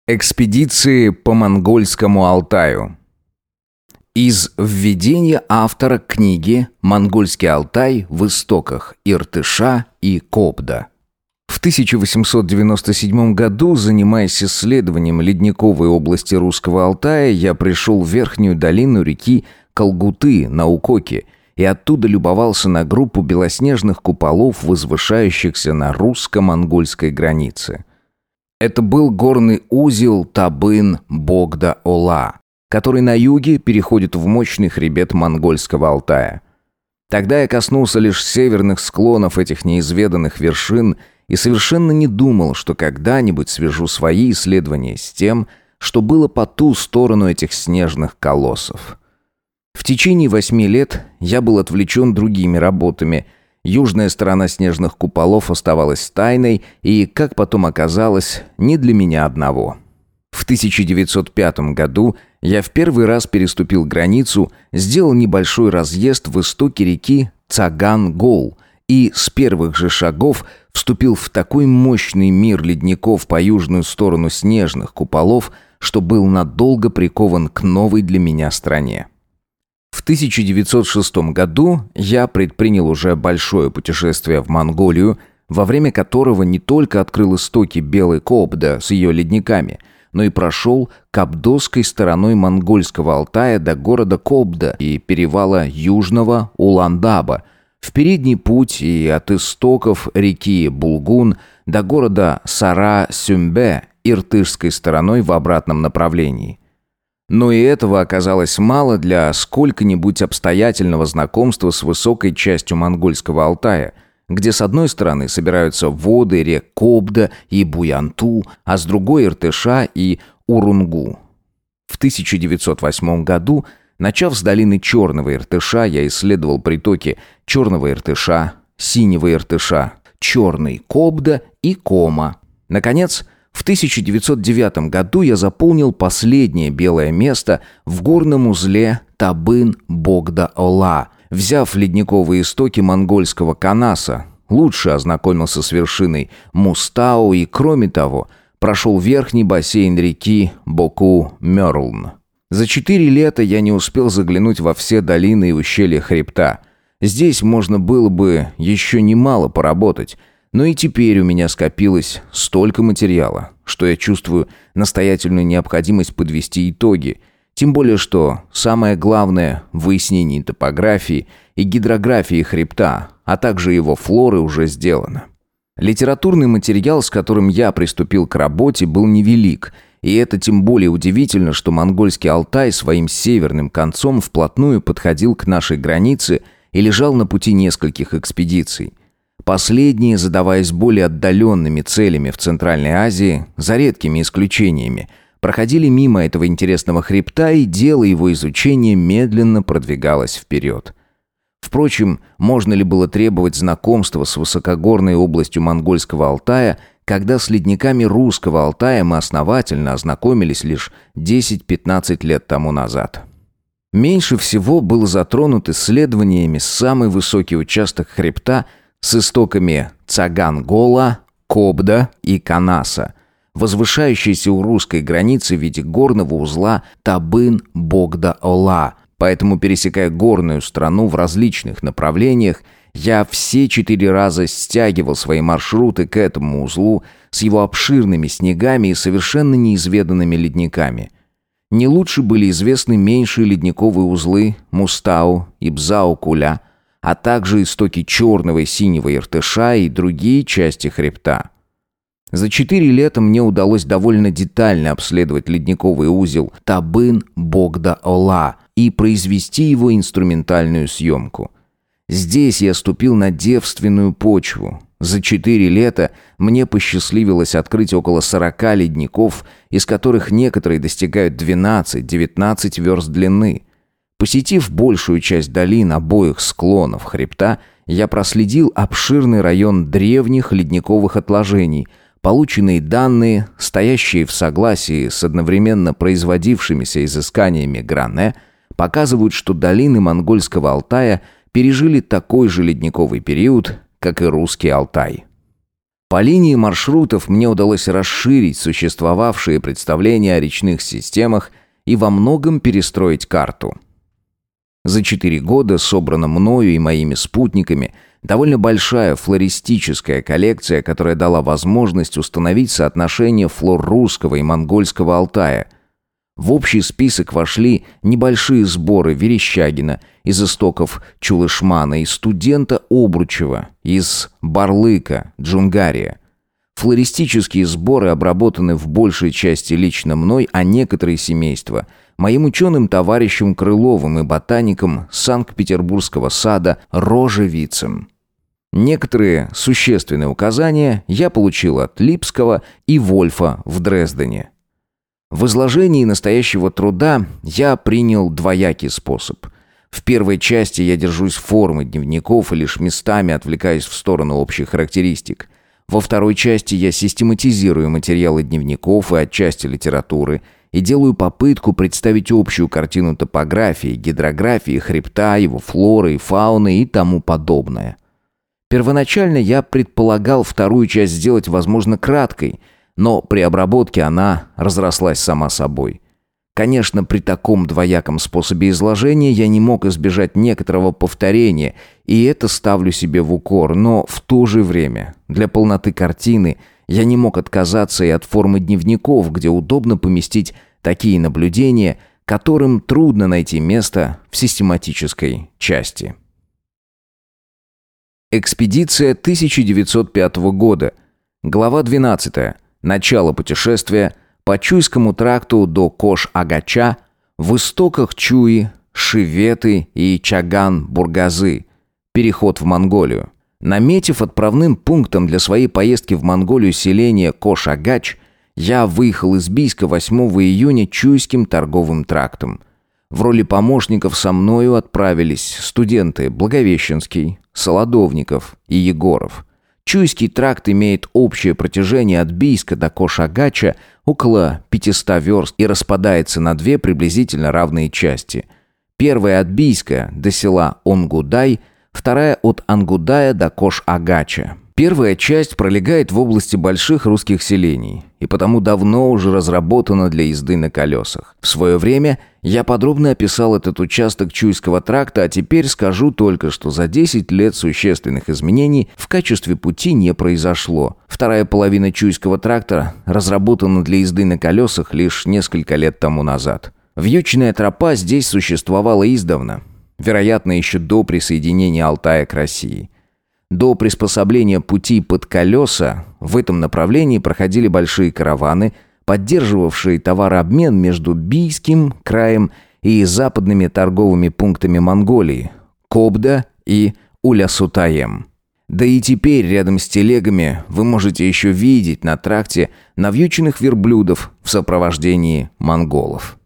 Экспедиции по Монгольскому Алтаю. Из введения автора к книге «Монгольский Алтай в истоках Иртыша и Кобда». В 1897 году, занимаясь исследованием ледниковой области Русского Алтая, я пришел в верхнюю долину реки Колгуты на Укоке и оттуда любовался на группу белоснежных куполов, возвышающихся на русско-монгольской границе. Это был горный узел Табын-Богда-Ола, который на юге переходит в мощный хребет Монгольского Алтая. Тогда я коснулся лишь северных склонов этих неизведанных вершин и совершенно не думал, что когда-нибудь свяжу свои исследования с тем, что было по ту сторону этих снежных колоссов. В течение 8 лет я был отвлечен другими работами. Южная сторона снежных куполов оставалась тайной и, как потом оказалось, не для меня одного. В 1905 году я в первый раз переступил границу, сделал небольшой разъезд в истоке реки Цаган-Гол и с первых же шагов вступил в такой мощный мир ледников по южную сторону снежных куполов, что был надолго прикован к новой для меня стране. В 1906 году я предпринял уже большое путешествие в Монголию, во время которого не только открыл истоки Белой Кобда с ее ледниками, но и прошел кабдосской стороной Монгольского Алтая до города Кобда и перевала Южного Улан-Даба, в передний путь и от истоков реки Булгун до города Сара-Сюмбе иртышской стороной в обратном направлении. Но и этого оказалось мало для сколько-нибудь обстоятельного знакомства с высокой частью Монгольского Алтая, где с одной стороны собираются воды рек Кобда и Буянту, а с другой Иртыша и Урунгу. В 1908 году, начав с долины Черного Иртыша, я исследовал притоки Черного Иртыша, Синего Иртыша, Черный Кобда и Кома. Наконец, в 1909 году я заполнил последнее белое место в горном узле Табын-Богда-Ола, взяв ледниковые истоки монгольского Канаса, лучше ознакомился с вершиной Мустау и, кроме того, прошел верхний бассейн реки Боку-Мёрлн. За 4 лета я не успел заглянуть во все долины и ущелья хребта. Здесь можно было бы еще немало поработать, но и теперь у меня скопилось столько материала, что я чувствую настоятельную необходимость подвести итоги, тем более что самое главное в выяснении топографии и гидрографии хребта, а также его флоры уже сделано. Литературный материал, с которым я приступил к работе, был невелик, и это тем более удивительно, что монгольский Алтай своим северным концом вплотную подходил к нашей границе и лежал на пути нескольких экспедиций. Последние, задаваясь более отдаленными целями в Центральной Азии, за редкими исключениями, проходили мимо этого интересного хребта, и дело его изучения медленно продвигалось вперед. Впрочем, можно ли было требовать знакомства с высокогорной областью Монгольского Алтая, когда с ледниками Русского Алтая мы основательно ознакомились лишь 10-15 лет тому назад? Меньше всего был затронут исследованиями самый высокий участок хребта с истоками Цаган-Гола, Кобда и Канаса, возвышающийся у русской границы в виде горного узла Табын-Богда-Ола. Поэтому, пересекая горную страну в различных направлениях, я все 4 раза стягивал свои маршруты к этому узлу с его обширными снегами и совершенно неизведанными ледниками. Не лучше были известны меньшие ледниковые узлы Мустау и Бзау-Куля, а также истоки Черного и Синего Иртыша и другие части хребта. За 4 лета мне удалось довольно детально обследовать ледниковый узел Табын-Богда-Ола и произвести его инструментальную съемку. Здесь я ступил на девственную почву. За 4 лета мне посчастливилось открыть около 40 ледников, из которых некоторые достигают 12-19 верст длины. Посетив большую часть долин обоих склонов хребта, я проследил обширный район древних ледниковых отложений. Полученные данные, стоящие в согласии с одновременно производившимися изысканиями Гране, показывают, что долины Монгольского Алтая пережили такой же ледниковый период, как и Русский Алтай. По линии маршрутов мне удалось расширить существовавшие представления о речных системах и во многом перестроить карту. За 4 года собрана мною и моими спутниками довольно большая флористическая коллекция, которая дала возможность установить соотношение флор русского и монгольского Алтая. В общий список вошли небольшие сборы Верещагина из истоков Чулышмана и студента Обручева из Барлыка, Джунгария. Флористические сборы обработаны в большей части лично мной, а некоторые семейства – моим ученым-товарищем Крыловым и ботаником Санкт-Петербургского сада Рожевицем. Некоторые существенные указания я получил от Липского и Вольфа в Дрездене. В изложении настоящего труда я принял двоякий способ. В первой части я держусь формы дневников и лишь местами отвлекаюсь в сторону общих характеристик. Во второй части я систематизирую материалы дневников и отчасти литературы и делаю попытку представить общую картину топографии, гидрографии, хребта, его флоры и фауны и тому подобное. Первоначально я предполагал вторую часть сделать, возможно, краткой, но при обработке она разрослась сама собой. Конечно, при таком двояком способе изложения я не мог избежать некоторого повторения, и это ставлю себе в укор, но в то же время, для полноты картины, я не мог отказаться и от формы дневников, где удобно поместить такие наблюдения, которым трудно найти место в систематической части. Экспедиция 1905 года. Глава 12. Начало путешествия по Чуйскому тракту до Кош-Агача, в истоках Чуи, Шиветы и Чаган-Бургазы. Переход в Монголию. Наметив отправным пунктом для своей поездки в Монголию селение Кош-Агач, я выехал из Бийска 8 июня Чуйским торговым трактом. В роли помощников со мною отправились студенты Благовещенский, Солодовников и Егоров. Чуйский тракт имеет общее протяжение от Бийска до Кош-Агача около 500 верст и распадается на две приблизительно равные части. Первая от Бийска до села Онгудай, вторая от Ангудая до Кош-Агача. Первая часть пролегает в области больших русских селений и потому давно уже разработана для езды на колесах. В свое время я подробно описал этот участок Чуйского тракта, а теперь скажу только, что за 10 лет существенных изменений в качестве пути не произошло. Вторая половина Чуйского тракта разработана для езды на колесах лишь несколько лет тому назад. Вьючная тропа здесь существовала издавна, вероятно, еще до присоединения Алтая к России. До приспособления пути под колеса в этом направлении проходили большие караваны, поддерживавшие товарообмен между Бийским краем и западными торговыми пунктами Монголии – Кобда и Улясутаем. Да и теперь рядом с телегами вы можете еще видеть на тракте навьюченных верблюдов в сопровождении монголов.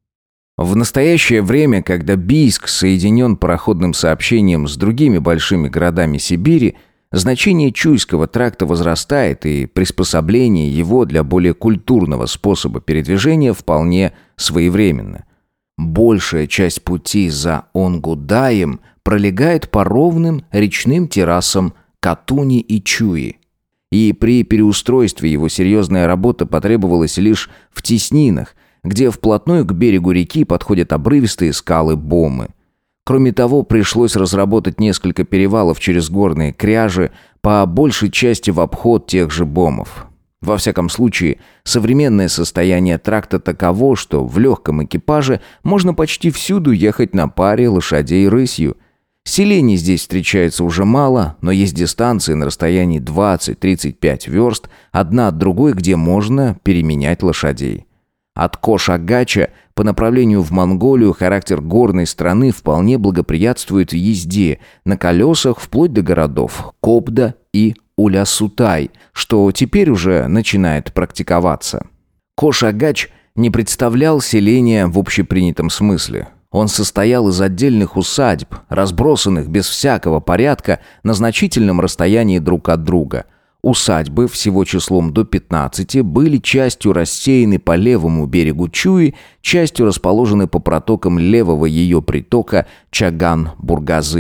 В настоящее время, когда Бийск соединен пароходным сообщением с другими большими городами Сибири, значение Чуйского тракта возрастает, и приспособление его для более культурного способа передвижения вполне своевременно. Большая часть пути за Онгудаем пролегает по ровным речным террасам Катуни и Чуи. И при переустройстве его серьезная работа потребовалась лишь в теснинах, где вплотную к берегу реки подходят обрывистые скалы Бомы. Кроме того, пришлось разработать несколько перевалов через горные кряжи, по большей части в обход тех же Бомов. Во всяком случае, современное состояние тракта таково, что в легком экипаже можно почти всюду ехать на паре лошадей рысью. Селений здесь встречается уже мало, но есть дистанции на расстоянии 20-35 верст, одна от другой, где можно переменять лошадей. От Кош-Агача по направлению в Монголию характер горной страны вполне благоприятствует езде на колесах вплоть до городов Кобда и Улясутай, что теперь уже начинает практиковаться. Кош-Агач не представлял селения в общепринятом смысле. Он состоял из отдельных усадьб, разбросанных без всякого порядка на значительном расстоянии друг от друга. Усадьбы, всего числом до 15, были частью рассеяны по левому берегу Чуи, частью расположены по протокам левого ее притока Чаган-Бургазы.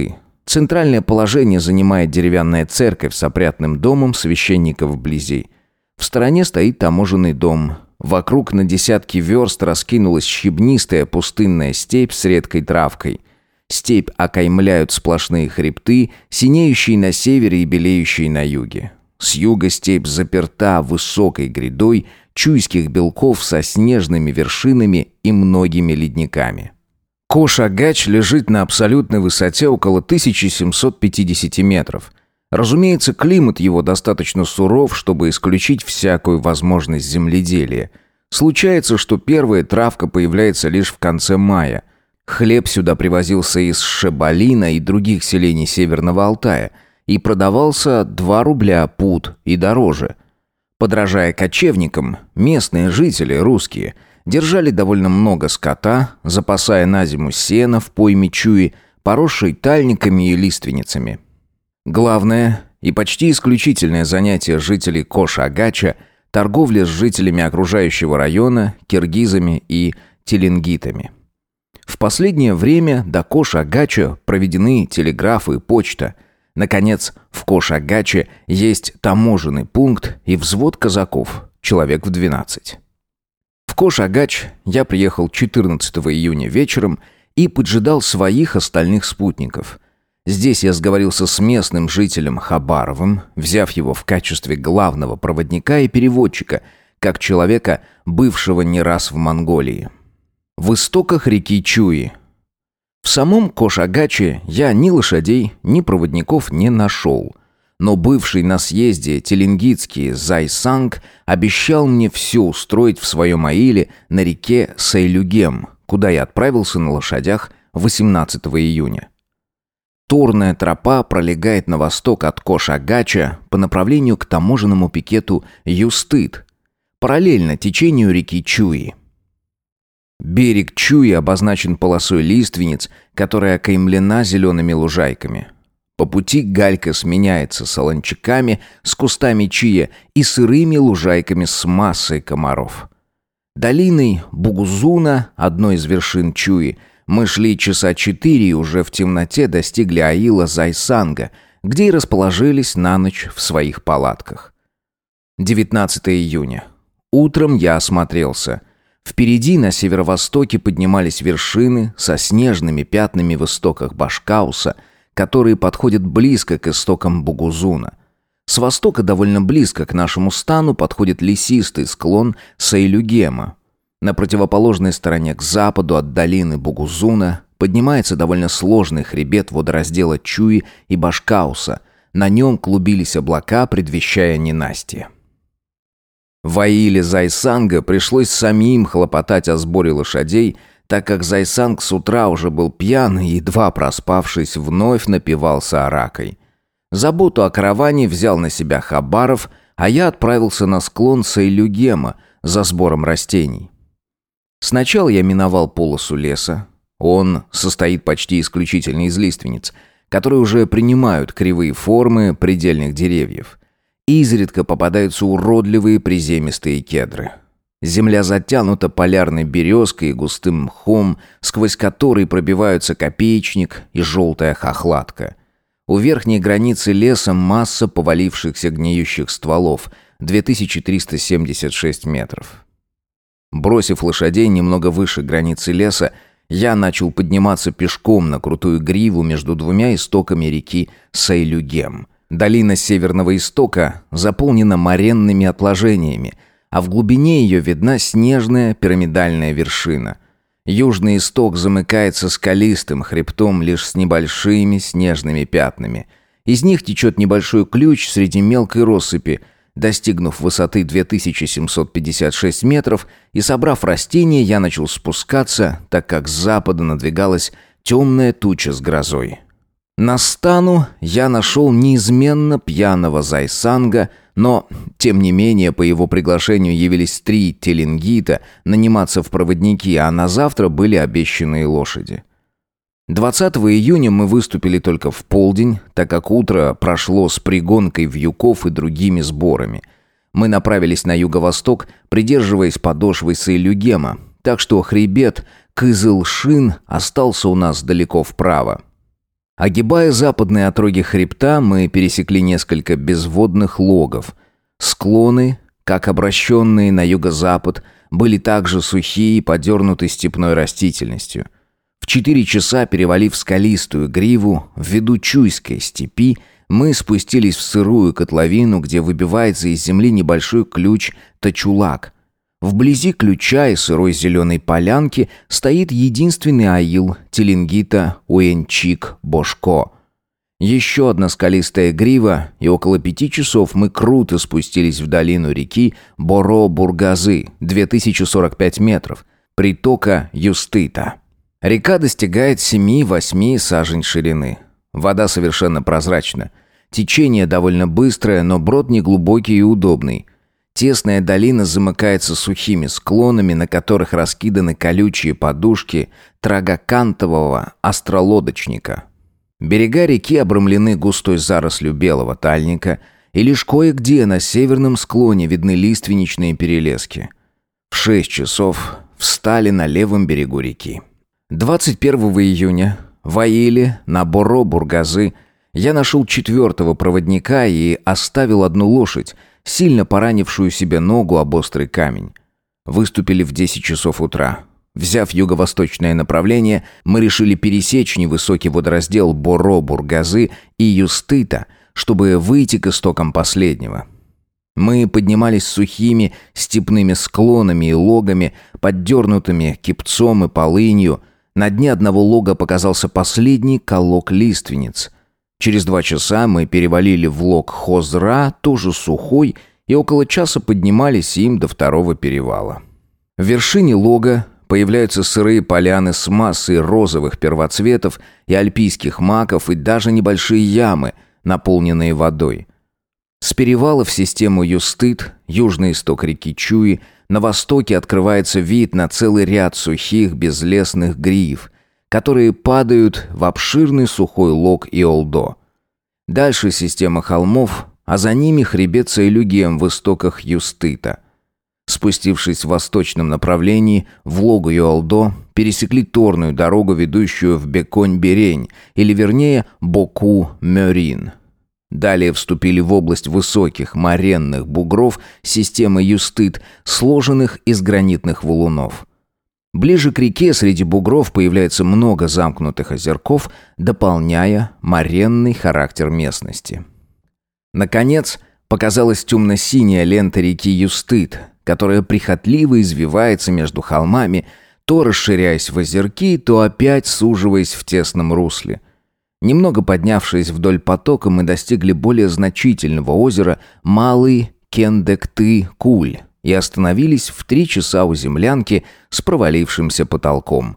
Центральное положение занимает деревянная церковь с опрятным домом священника вблизи. В стороне стоит таможенный дом. Вокруг на десятки верст раскинулась щебнистая пустынная степь с редкой травкой. Степь окаймляют сплошные хребты, синеющие на севере и белеющие на юге. С юга степь заперта высокой грядой чуйских белков со снежными вершинами и многими ледниками. Кош-Агач лежит на абсолютной высоте около 1750 метров. Разумеется, климат его достаточно суров, чтобы исключить всякую возможность земледелия. Случается, что первая травка появляется лишь в конце мая. Хлеб сюда привозился из Шебалина и других селений Северного Алтая и продавался 2 рубля пуд и дороже. Подражая кочевникам, местные жители, русские, держали довольно много скота, запасая на зиму сено в пойме Чуи, поросшей тальниками и лиственницами. Главное и почти исключительное занятие жителей Кош-Агача – торговля с жителями окружающего района, киргизами и теленгитами. В последнее время до Кош-Агача проведены телеграфы и почта. Наконец, в Кош-Агаче есть таможенный пункт и взвод казаков, человек в 12. В Кош-Агач я приехал 14 июня вечером и поджидал своих остальных спутников. Здесь я сговорился с местным жителем Хабаровым, взяв его в качестве главного проводника и переводчика, как человека, бывшего не раз в Монголии. В истоках реки Чуи. В самом Кош-Агаче я ни лошадей, ни проводников не нашел. Но бывший на съезде теленгитский Зайсанг обещал мне все устроить в своем аиле на реке Сейлюгем, куда я отправился на лошадях 18 июня. Торная тропа пролегает на восток от Кош-Агача по направлению к таможенному пикету Юстыт, параллельно течению реки Чуи. Берег Чуи обозначен полосой лиственниц, которая окаймлена зелеными лужайками. По пути галька сменяется солончаками с кустами чия и сырыми лужайками с массой комаров. Долиной Бугузуна, одной из вершин Чуи, мы шли часа 4 и уже в темноте достигли аила Зайсанга, где и расположились на ночь в своих палатках. 19 июня. Утром я осмотрелся. Впереди на северо-востоке поднимались вершины со снежными пятнами в истоках Башкауса, которые подходят близко к истокам Бугузуна. С востока довольно близко к нашему стану подходит лесистый склон Сейлюгема. На противоположной стороне к западу от долины Бугузуна поднимается довольно сложный хребет водораздела Чуи и Башкауса. На нем клубились облака, предвещая ненастье. В аиле Зайсанга пришлось самим хлопотать о сборе лошадей, так как Зайсанг с утра уже был пьян и, едва проспавшись, вновь напивался аракой. Заботу о караване взял на себя Хабаров, а я отправился на склон Сейлюгема за сбором растений. Сначала я миновал полосу леса. Он состоит почти исключительно из лиственниц, которые уже принимают кривые формы предельных деревьев. Изредка попадаются уродливые приземистые кедры. Земля затянута полярной березкой и густым мхом, сквозь который пробиваются копеечник и желтая хохлатка. У верхней границы леса масса повалившихся гниющих стволов, 2376 метров. Бросив лошадей немного выше границы леса, я начал подниматься пешком на крутую гриву между двумя истоками реки Сейлюгем. Долина северного истока заполнена моренными отложениями, а в глубине ее видна снежная пирамидальная вершина. Южный исток замыкается скалистым хребтом лишь с небольшими снежными пятнами. Из них течет небольшой ключ среди мелкой россыпи. Достигнув высоты 2756 метров и собрав растения, я начал спускаться, так как с запада надвигалась темная туча с грозой. На стану я нашел неизменно пьяного Зайсанга, но, тем не менее, по его приглашению явились 3 теленгита наниматься в проводники, а на завтра были обещанные лошади. 20 июня мы выступили только в полдень, так как утро прошло с пригонкой вьюков и другими сборами. Мы направились на юго-восток, придерживаясь подошвы Сейлюгема, так что хребет Кызылшин остался у нас далеко вправо. Огибая западные отроги хребта, мы пересекли несколько безводных логов. Склоны, как обращенные на юго-запад, были также сухие и подернуты степной растительностью. В 4 часа, перевалив скалистую гриву, ввиду Чуйской степи, мы спустились в сырую котловину, где выбивается из земли небольшой ключ Тачулак. Вблизи ключа и сырой зеленой полянки стоит единственный аил Теленгита Уэнчик-Бошко. Еще одна скалистая грива, и около 5 часов мы круто спустились в долину реки Боро-Бургазы, 2045 метров, притока Юстыта. Река достигает 7-8 сажень ширины. Вода совершенно прозрачна. Течение довольно быстрое, но брод неглубокий и удобный. Тесная долина замыкается сухими склонами, на которых раскиданы колючие подушки трагокантового остролодочника. Берега реки обрамлены густой зарослью белого тальника, и лишь кое-где на северном склоне видны лиственничные перелески. В 6 часов встали на левом берегу реки. 21 июня в Аиле на Боро-Бургазы я нашел 4-го проводника и оставил одну лошадь, сильно поранившую себе ногу об острый камень. Выступили в 10 часов утра. Взяв юго-восточное направление, мы решили пересечь невысокий водораздел Боро-Бургазы и Юстыта, чтобы выйти к истокам последнего. Мы поднимались сухими степными склонами и логами, поддернутыми кипцом и полынью. На дне одного лога показался последний колок лиственниц. Через 2 часа мы перевалили в лог Хозра, тоже сухой, и около часа поднимались им до 2-го перевала. В вершине лога появляются сырые поляны с массой розовых первоцветов и альпийских маков, и даже небольшие ямы, наполненные водой. С перевала в систему Юстыт, южный исток реки Чуи, на востоке открывается вид на целый ряд сухих безлесных грив, которые падают в обширный сухой лог Иолдо. Дальше система холмов, а за ними хребет Сайлюгем в истоках Юстыта. Спустившись в восточном направлении, в логу Иолдо, пересекли торную дорогу, ведущую в Беконь-Берень, или вернее Боку-Мёрин. Далее вступили в область высоких моренных бугров системы Юстыт, сложенных из гранитных валунов. Ближе к реке среди бугров появляется много замкнутых озерков, дополняя моренный характер местности. Наконец, показалась темно-синяя лента реки Юстыт, которая прихотливо извивается между холмами, то расширяясь в озерки, то опять суживаясь в тесном русле. Немного поднявшись вдоль потока, мы достигли более значительного озера Малый Кендекты-Куль и остановились в 3 часа у землянки с провалившимся потолком.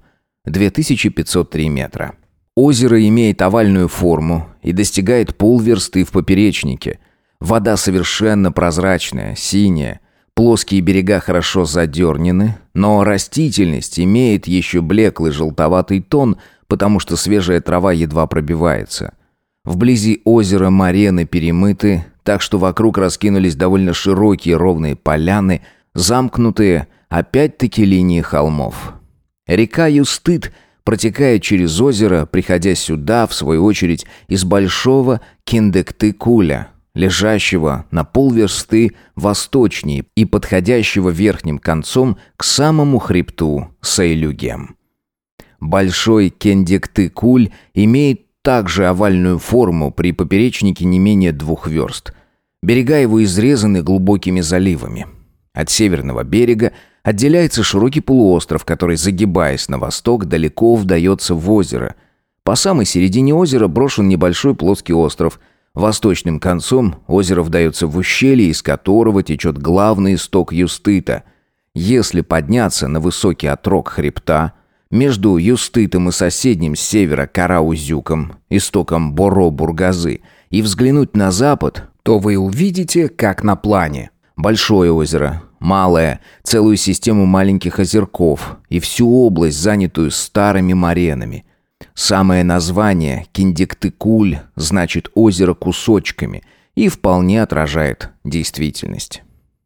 2503 метра. Озеро имеет овальную форму и достигает полверсты в поперечнике. Вода совершенно прозрачная, синяя. Плоские берега хорошо задернены, но растительность имеет еще блеклый желтоватый тон, потому что свежая трава едва пробивается. Вблизи озера морены перемыты, так что вокруг раскинулись довольно широкие ровные поляны, замкнутые опять-таки линии холмов. Река Юстыт протекает через озеро, приходя сюда, в свою очередь, из большого Кендекты-Куля, лежащего на полверсты восточнее и подходящего верхним концом к самому хребту Сайлюгем. Большой Кендекты-Куль имеет также овальную форму, при поперечнике не менее 2 верст. Берега его изрезаны глубокими заливами. От северного берега отделяется широкий полуостров, который, загибаясь на восток, далеко вдается в озеро. По самой середине озера брошен небольшой плоский остров. Восточным концом озеро вдается в узелье, из которого течет главный исток Юстыта. Если подняться на высокий отрог хребта, между Юстытом и соседним с севера Караузюком, истоком Боро-Бургазы, и взглянуть на запад, то вы увидите, как на плане. Большое озеро, малое, целую систему маленьких озерков и всю область, занятую старыми моренами. Самое название Кендекты-Куль значит «озеро кусочками» и вполне отражает действительность.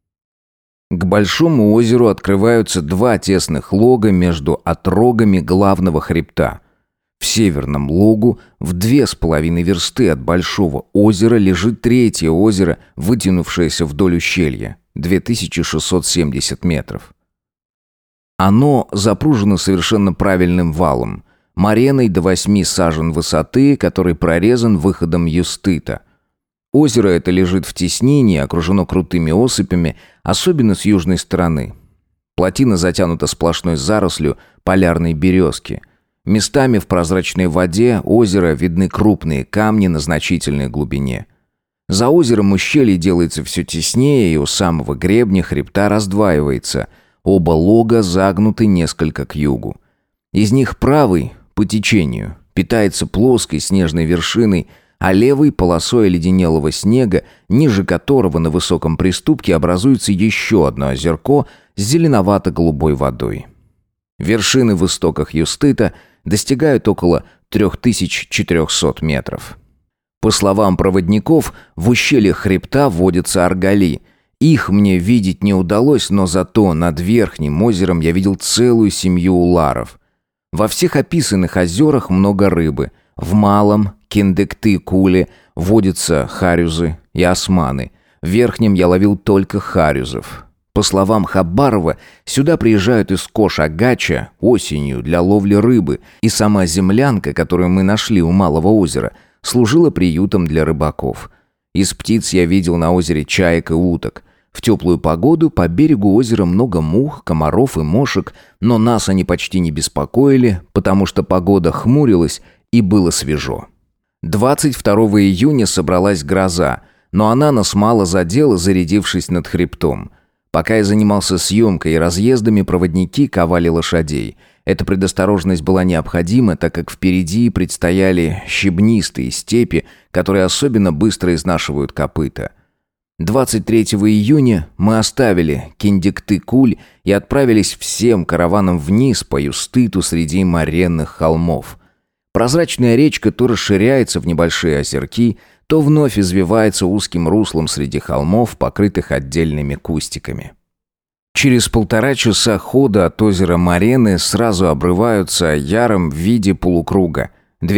К большому озеру открываются 2 тесных лога между отрогами главного хребта. В северном логу в 2,5 версты от большого озера лежит третье озеро, вытянувшееся вдоль ущелья, 2670 метров. Оно запружено совершенно правильным валом, мореной до 8 сажен высоты, который прорезан выходом Юстыта. Озеро это лежит в теснении, окружено крутыми осыпями, особенно с южной стороны. Плотина затянута сплошной зарослью полярной березки. Местами в прозрачной воде озера видны крупные камни на значительной глубине. За озером ущелье делается все теснее, и у самого гребня хребта раздваивается. Оба лога загнуты несколько к югу. Из них правый, по течению, питается плоской снежной вершиной, а левой полосой оледенелого снега, ниже которого на высоком приступке образуется еще одно озерко с зеленовато-голубой водой. Вершины в истоках Юстыта достигают около 3400 метров. По словам проводников, в ущельях хребта водятся аргали. Их мне видеть не удалось, но зато над Верхним озером я видел целую семью уларов. Во всех описанных озерах много рыбы. В Малом, Киндыкты-Куле водятся харюзы и османы. В Верхнем я ловил только харюзов. По словам Хабарова, сюда приезжают из Кош-Агача осенью для ловли рыбы, и сама землянка, которую мы нашли у Малого озера, служила приютом для рыбаков. Из птиц я видел на озере чаек и уток. В теплую погоду по берегу озера много мух, комаров и мошек, но нас они почти не беспокоили, потому что погода хмурилась и было свежо. 22 июня собралась гроза, но она нас мало задела, зарядившись над хребтом. Пока я занимался съемкой и разъездами, проводники ковали лошадей. Эта предосторожность была необходима, так как впереди предстояли щебнистые степи, которые особенно быстро изнашивают копыта. 23 июня мы оставили Киндыкты-Куль и отправились всем караваном вниз по Юстыту среди моренных холмов. Прозрачная речка то расширяется в небольшие озерки, то вновь извивается узким руслом среди холмов, покрытых отдельными кустиками. Через 1,5 часа хода от озера Морены сразу обрываются яром в виде полукруга,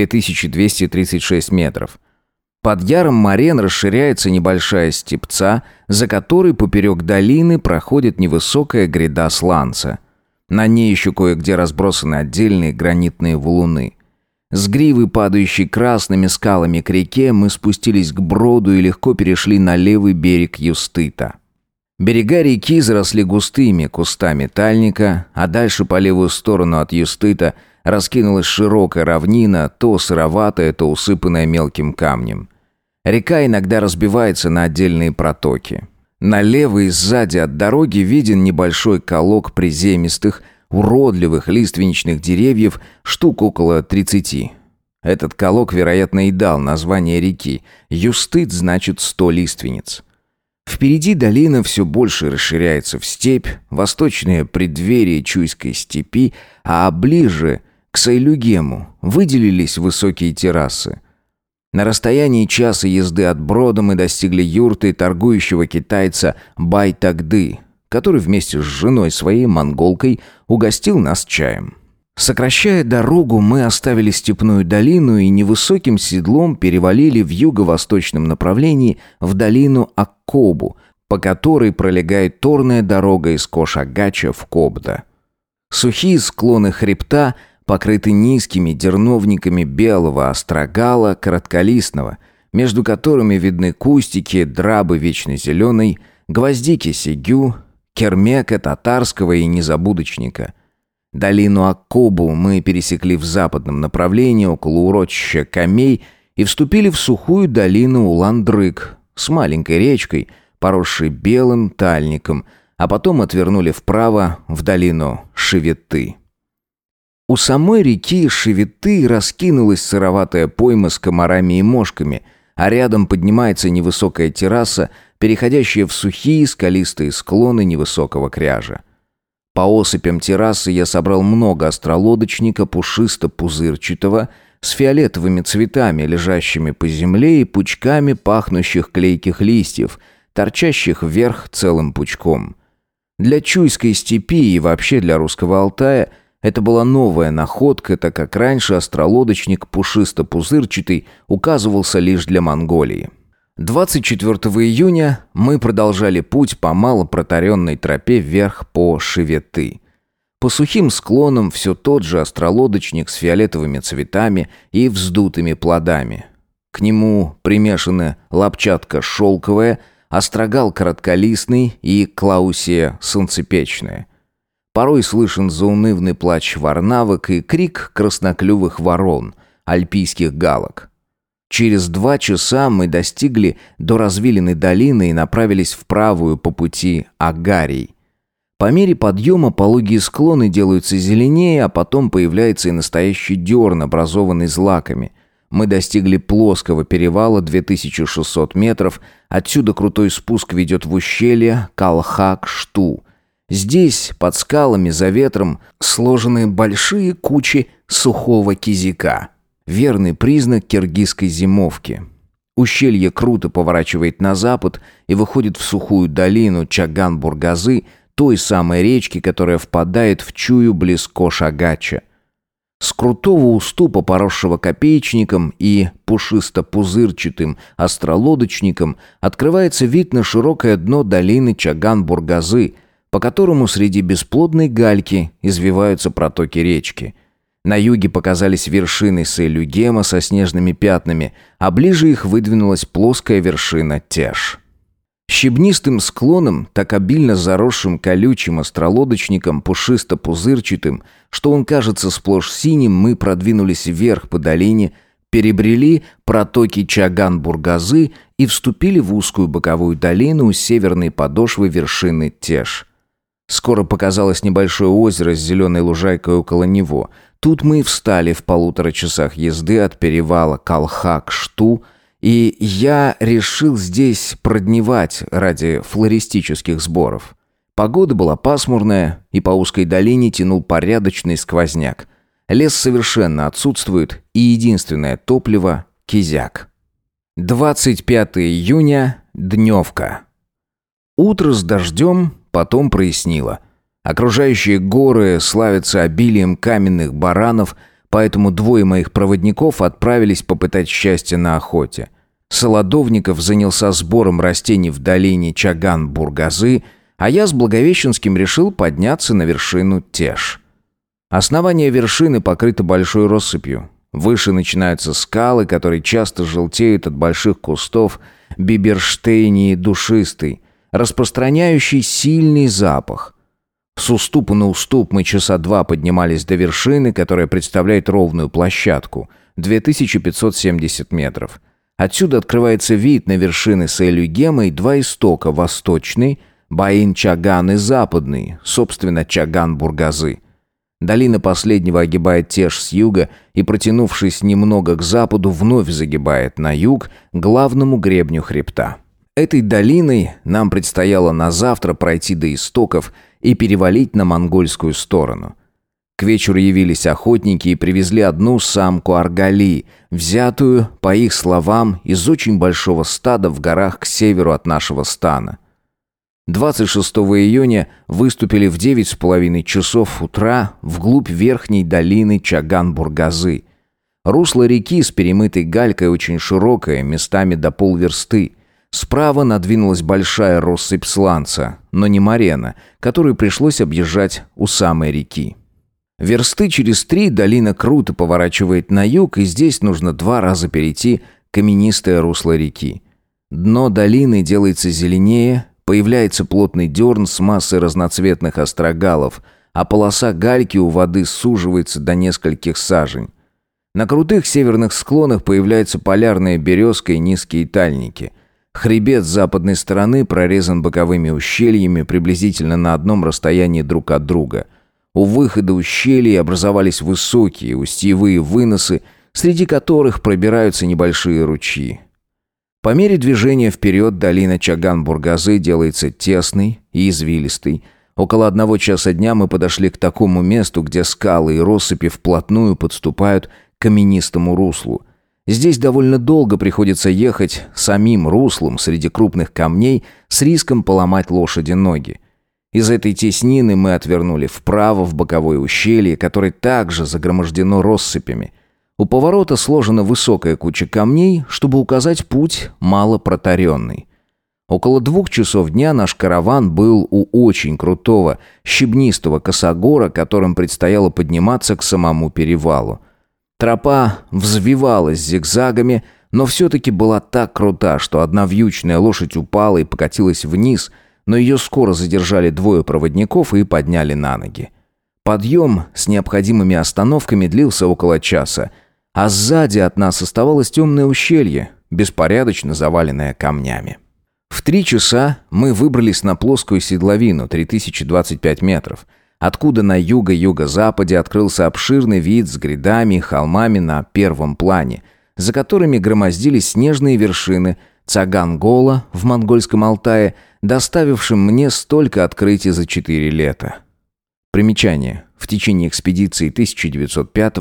2236 метров. Под яром Морен расширяется небольшая степца, за которой поперек долины проходит невысокая гряда сланца. На ней еще кое-где разбросаны отдельные гранитные валуны. С гривы, падающей красными скалами к реке, мы спустились к броду и легко перешли на левый берег Юстыта. Берега реки заросли густыми кустами тальника, а дальше по левую сторону от Юстыта раскинулась широкая равнина, то сыроватая, то усыпанная мелким камнем. Река иногда разбивается на отдельные протоки. Налево и сзади от дороги виден небольшой колок приземистых, уродливых лиственничных деревьев, штук около 30. Этот колок, вероятно, и дал название реки. Юстыт значит 100 лиственниц. Впереди долина все больше расширяется в степь, восточное преддверие Чуйской степи, а ближе к Сайлюгему выделились высокие террасы. На расстоянии часа езды от брода мы достигли юрты торгующего китайца Байтагды, который вместе с женой своей, монголкой, угостил нас чаем. Сокращая дорогу, мы оставили степную долину и невысоким седлом перевалили в юго-восточном направлении в долину Аккобу, по которой пролегает торная дорога из Кош-Агача в Кобда. Сухие склоны хребта покрыты низкими дерновниками белого острогала коротколистного, между которыми видны кустики драбы вечно зеленой, гвоздики сигю, кермека татарского и незабудочника. Долину Аккобу мы пересекли в западном направлении около урочища Камей и вступили в сухую долину Улан-Дрык с маленькой речкой, поросшей белым тальником, а потом отвернули вправо в долину Шеветы. У самой реки Шеветы раскинулась сыроватая пойма с комарами и мошками, а рядом поднимается невысокая терраса, переходящая в сухие скалистые склоны невысокого кряжа. По осыпям террасы я собрал много остролодочника пушисто-пузырчатого с фиолетовыми цветами, лежащими по земле, и пучками пахнущих клейких листьев, торчащих вверх целым пучком. Для Чуйской степи и вообще для русского Алтая Это была новая находка, так как раньше остролодочник пушисто-пузырчатый указывался лишь для Монголии. 24 июня мы продолжали путь по малопротаренной тропе вверх по Шеветы. По сухим склонам все тот же остролодочник с фиолетовыми цветами и вздутыми плодами. К нему примешаны лапчатка шелковая, острогал коротколистный и клаусия солнцепечная. Порой слышен заунывный плач варнавок и крик красноклювых ворон, альпийских галок. Через 2 часа мы достигли до развилины долины и направились в правую по пути Агарий. По мере подъема пологие склоны делаются зеленее, а потом появляется и настоящий дерн, образованный злаками. Мы достигли плоского перевала 2600 метров, отсюда крутой спуск ведет в ущелье Калхак-Шту. Здесь, под скалами, за ветром, сложены большие кучи сухого кизяка. Верный признак киргизской зимовки. Ущелье круто поворачивает на запад и выходит в сухую долину Чаган-Бургазы, той самой речки, которая впадает в Чую близ Кош-Агача. С крутого уступа, поросшего копеечником и пушисто-пузырчатым остролодочником, открывается вид на широкое дно долины Чаган-Бургазы, по которому среди бесплодной гальки извиваются протоки речки. На юге показались вершины Сейлюгема со снежными пятнами, а ближе их выдвинулась плоская вершина Теш. Щебнистым склоном, так обильно заросшим колючим остролодочником, пушисто-пузырчатым, что он кажется сплошь синим, мы продвинулись вверх по долине, перебрели протоки Чаган-Бургазы и вступили в узкую боковую долину у северной подошвы вершины Теш. Скоро показалось небольшое озеро с зеленой лужайкой около него. Тут мы и встали в 1,5 часах езды от перевала Калхак-Шту, и я решил здесь продневать ради флористических сборов. Погода была пасмурная, и по узкой долине тянул порядочный сквозняк. Лес совершенно отсутствует, и единственное топливо – кизяк. 25 июня, дневка. Утро с дождем, потом прояснило. Окружающие горы славятся обилием каменных баранов, поэтому 2 моих проводников отправились попытать счастье на охоте. Солодовников занялся сбором растений в долине Чаган-Бургазы, а я с Благовещенским решил подняться на вершину Теш. Основание вершины покрыто большой россыпью. Выше начинаются скалы, которые часто желтеют от больших кустов биберштейнии душистой, распространяющий сильный запах. С уступа на уступ мы часа 2 поднимались до вершины, которая представляет ровную площадку, 2570 метров. Отсюда открывается вид на вершины Сейлюгема и 2 истока, восточный, Баин-Чаган и западный, собственно, Чаган-Бургазы. Долина последнего огибает Теш с юга и, протянувшись немного к западу, вновь загибает на юг к главному гребню хребта. Этой долиной нам предстояло на завтра пройти до истоков и перевалить на монгольскую сторону. К вечеру явились охотники и привезли одну самку аргали, взятую, по их словам, из очень большого стада в горах к северу от нашего стана. 26 июня выступили в 9:30 часов утра вглубь верхней долины Чаган-Бургазы. Русло реки с перемытой галькой очень широкое, местами до полверсты. Справа надвинулась большая россыпь сланца, но не морена, которую пришлось объезжать у самой реки. Версты через 3 долина круто поворачивает на юг, и здесь нужно 2 раза перейти каменистое русло реки. Дно долины делается зеленее, появляется плотный дерн с массой разноцветных острогалов, а полоса гальки у воды суживается до нескольких сажень. На крутых северных склонах появляется полярная березка и низкие тальники. Хребет с западной стороны прорезан боковыми ущельями приблизительно на одном расстоянии друг от друга. У выхода ущелий образовались высокие устьевые выносы, среди которых пробираются небольшие ручьи. По мере движения вперед долина Чаган-Бургазы делается тесной и извилистой. Около 1 часа дня мы подошли к такому месту, где скалы и россыпи вплотную подступают к каменистому руслу. Здесь довольно долго приходится ехать самим руслом среди крупных камней с риском поломать лошади ноги. Из этой теснины мы отвернули вправо в боковое ущелье, которое также загромождено россыпями. У поворота сложена высокая куча камней, чтобы указать путь малопротаренный. Около 2 часов дня наш караван был у очень крутого, щебнистого косогора, которым предстояло подниматься к самому перевалу. Тропа взвивалась зигзагами, но все-таки была так крута, что одна вьючная лошадь упала и покатилась вниз, но ее скоро задержали 2 проводников и подняли на ноги. Подъем с необходимыми остановками длился около часа, а сзади от нас оставалось темное ущелье, беспорядочно заваленное камнями. В 3 часа мы выбрались на плоскую седловину 3025 метров, откуда на юго-юго-западе открылся обширный вид с грядами и холмами на первом плане, за которыми громоздились снежные вершины Цаган-Гола в монгольском Алтае, доставившим мне столько открытий за 4 лета. Примечание. В течение экспедиции 1905,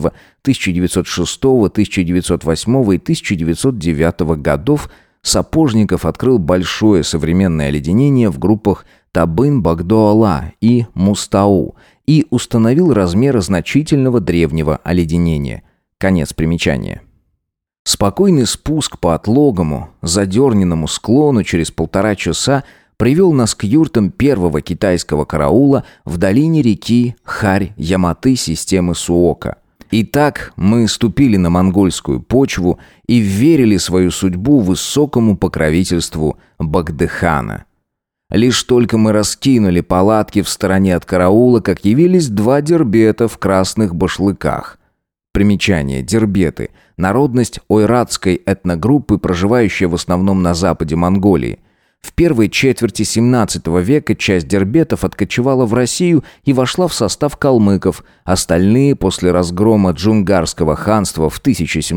1906, 1908 и 1909 годов Сапожников открыл большое современное оледенение в группах Табын-Багдоала и Мустау и установил размеры значительного древнего оледенения. Конец примечания. Спокойный спуск по отлогому, задерненному склону через 1,5 часа привел нас к юртам первого китайского караула в долине реки Харь-Яматы системы Суока. Итак, мы ступили на монгольскую почву и верили свою судьбу высокому покровительству Багдыхана. Лишь только мы раскинули палатки в стороне от караула, как явились 2 дербета в красных башлыках. Примечание. Дербеты – народность ойратской этногруппы, проживающая в основном на западе Монголии. В первой четверти 17 века часть дербетов откочевала в Россию и вошла в состав калмыков, остальные после разгрома Джунгарского ханства в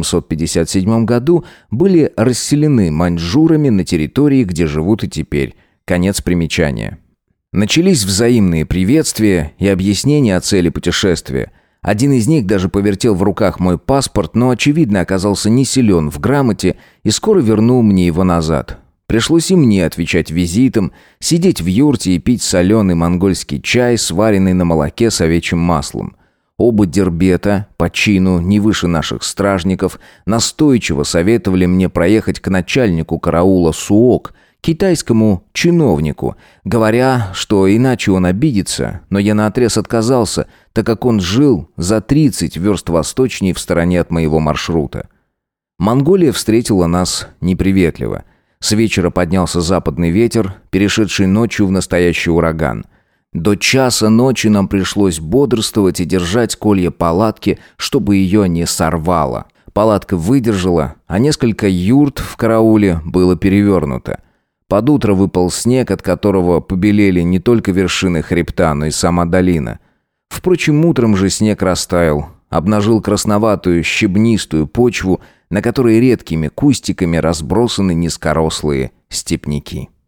1757 году были расселены маньчжурами на территории, где живут и теперь. Конец примечания. Начались взаимные приветствия и объяснения о цели путешествия. Один из них даже повертел в руках мой паспорт, но, очевидно, оказался не силен в грамоте и скоро вернул мне его назад. Пришлось и мне отвечать визитом, сидеть в юрте и пить соленый монгольский чай, сваренный на молоке с овечьим маслом. Оба дербета, по чину не выше наших стражников, настойчиво советовали мне проехать к начальнику караула Суок, китайскому чиновнику, говоря, что иначе он обидится, но я наотрез отказался, так как он жил за 30 верст восточнее в стороне от моего маршрута. Монголия встретила нас неприветливо. С вечера поднялся западный ветер, перешедший ночью в настоящий ураган. До часа ночи нам пришлось бодрствовать и держать колья палатки, чтобы ее не сорвало. Палатка выдержала, а несколько юрт в карауле было перевернуто. Под утро выпал снег, от которого побелели не только вершины хребта, но и сама долина. Впрочем, утром же снег растаял, обнажил красноватую щебнистую почву, на которой редкими кустиками разбросаны низкорослые степняки.